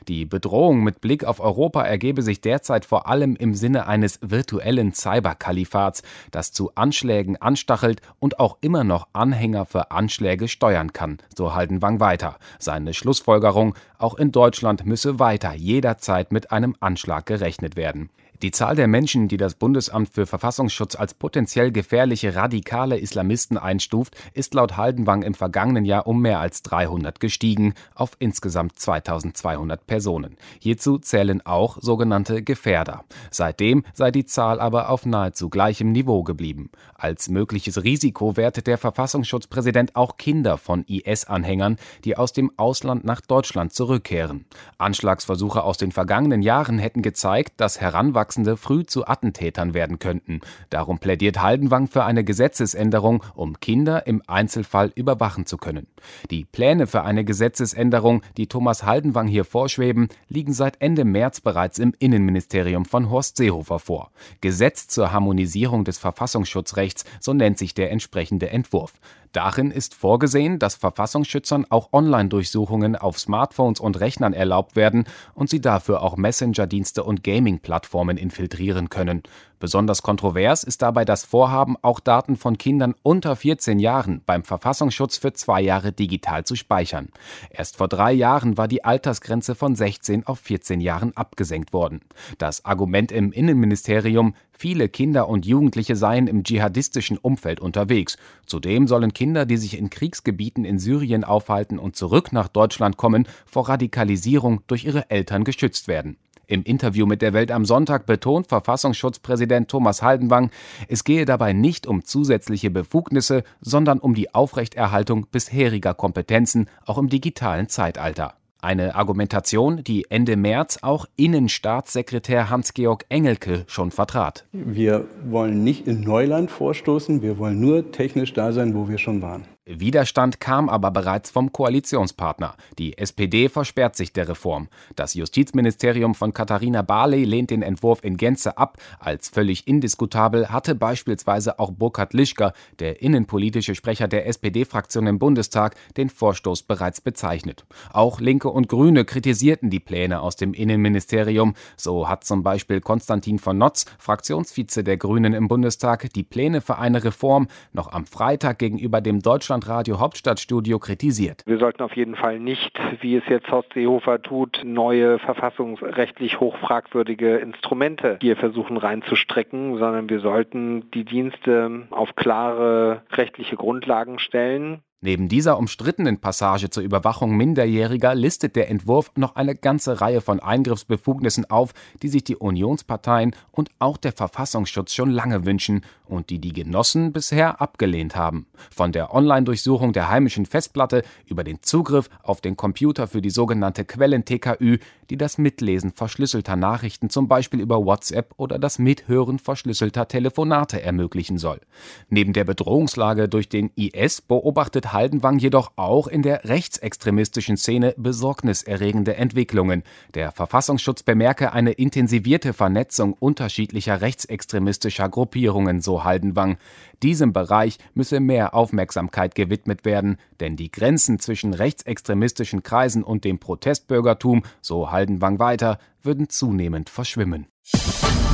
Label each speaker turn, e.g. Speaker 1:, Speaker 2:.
Speaker 1: Die Bedrohung mit Blick auf Europa ergebe sich derzeit vor allem im Sinne eines virtuellen Cyberkalifats, das zu Anschlägen anstachelt und auch immer noch Anhänger für Anschläge steuern kann, so Haldenwang weiter. Seine Schlussfolgerung: Auch in Deutschland müsse weiter jederzeit mit einem Anschlag gerechnet werden. Die Zahl der Menschen, die das Bundesamt für Verfassungsschutz als potenziell gefährliche radikale Islamisten einstuft, ist laut Haldenwang im vergangenen Jahr um mehr als 300 gestiegen, auf insgesamt 2.200 Personen. Hierzu zählen auch sogenannte Gefährder. Seitdem sei die Zahl aber auf nahezu gleichem Niveau geblieben. Als mögliches Risiko wertet der Verfassungsschutzpräsident auch Kinder von IS-Anhängern, die aus dem Ausland nach Deutschland zurückkehren. Anschlagsversuche aus den vergangenen Jahren hätten gezeigt, dass Heranwachsende früh zu Attentätern werden könnten. Darum plädiert Haldenwang für eine Gesetzesänderung, um Kinder im Einzelfall überwachen zu können. Die Pläne für eine Gesetzesänderung, die Thomas Haldenwang hier vorschweben, liegen seit Ende März bereits im Innenministerium von Horst Seehofer vor. Gesetz zur Harmonisierung des Verfassungsschutzrechts, so nennt sich der entsprechende Entwurf. Darin ist vorgesehen, dass Verfassungsschützern auch Online-Durchsuchungen auf Smartphones und Rechnern erlaubt werden und sie dafür auch Messenger-Dienste und Gaming-Plattformen infiltrieren können. Besonders kontrovers ist dabei das Vorhaben, auch Daten von Kindern unter 14 Jahren beim Verfassungsschutz für 2 Jahre digital zu speichern. Erst vor 3 Jahren war die Altersgrenze von 16 auf 14 Jahren abgesenkt worden. Das Argument im Innenministerium: Viele Kinder und Jugendliche seien im dschihadistischen Umfeld unterwegs. Zudem sollen Kinder, die sich in Kriegsgebieten in Syrien aufhalten und zurück nach Deutschland kommen, vor Radikalisierung durch ihre Eltern geschützt werden. Im Interview mit der Welt am Sonntag betont Verfassungsschutzpräsident Thomas Haldenwang, es gehe dabei nicht um zusätzliche Befugnisse, sondern um die Aufrechterhaltung bisheriger Kompetenzen, auch im digitalen Zeitalter. Eine Argumentation, die Ende März auch Innenstaatssekretär Hans-Georg Engelke schon vertrat.
Speaker 2: Wir wollen nicht in Neuland vorstoßen, wir wollen nur technisch da sein, wo wir schon waren.
Speaker 1: Widerstand kam aber bereits vom Koalitionspartner. Die SPD versperrt sich der Reform. Das Justizministerium von Katharina Barley lehnt den Entwurf in Gänze ab. Als völlig indiskutabel hatte beispielsweise auch Burkhard Lischka, der innenpolitische Sprecher der SPD-Fraktion im Bundestag, den Vorstoß bereits bezeichnet. Auch Linke und Grüne kritisierten die Pläne aus dem Innenministerium. So hat zum Beispiel Konstantin von Notz, Fraktionsvize der Grünen im Bundestag, die Pläne für eine Reform noch am Freitag gegenüber dem Deutschlandradio Hauptstadtstudio kritisiert.
Speaker 3: Wir sollten auf jeden Fall nicht, wie es jetzt Horst Seehofer tut, neue verfassungsrechtlich hochfragwürdige Instrumente hier versuchen reinzustrecken, sondern wir sollten die Dienste auf klare rechtliche Grundlagen stellen.
Speaker 1: Neben dieser umstrittenen Passage zur Überwachung Minderjähriger listet der Entwurf noch eine ganze Reihe von Eingriffsbefugnissen auf, die sich die Unionsparteien und auch der Verfassungsschutz schon lange wünschen und die Genossen bisher abgelehnt haben. Von der Online-Durchsuchung der heimischen Festplatte über den Zugriff auf den Computer für die sogenannte Quellen-TKÜ, die das Mitlesen verschlüsselter Nachrichten zum Beispiel über WhatsApp oder das Mithören verschlüsselter Telefonate ermöglichen soll. Neben der Bedrohungslage durch den IS beobachtet Haldenwang jedoch auch in der rechtsextremistischen Szene besorgniserregende Entwicklungen. Der Verfassungsschutz bemerke eine intensivierte Vernetzung unterschiedlicher rechtsextremistischer Gruppierungen, so Haldenwang. Diesem Bereich müsse mehr Aufmerksamkeit gewidmet werden, denn die Grenzen zwischen rechtsextremistischen Kreisen und dem Protestbürgertum, so Haldenwang weiter, würden zunehmend verschwimmen.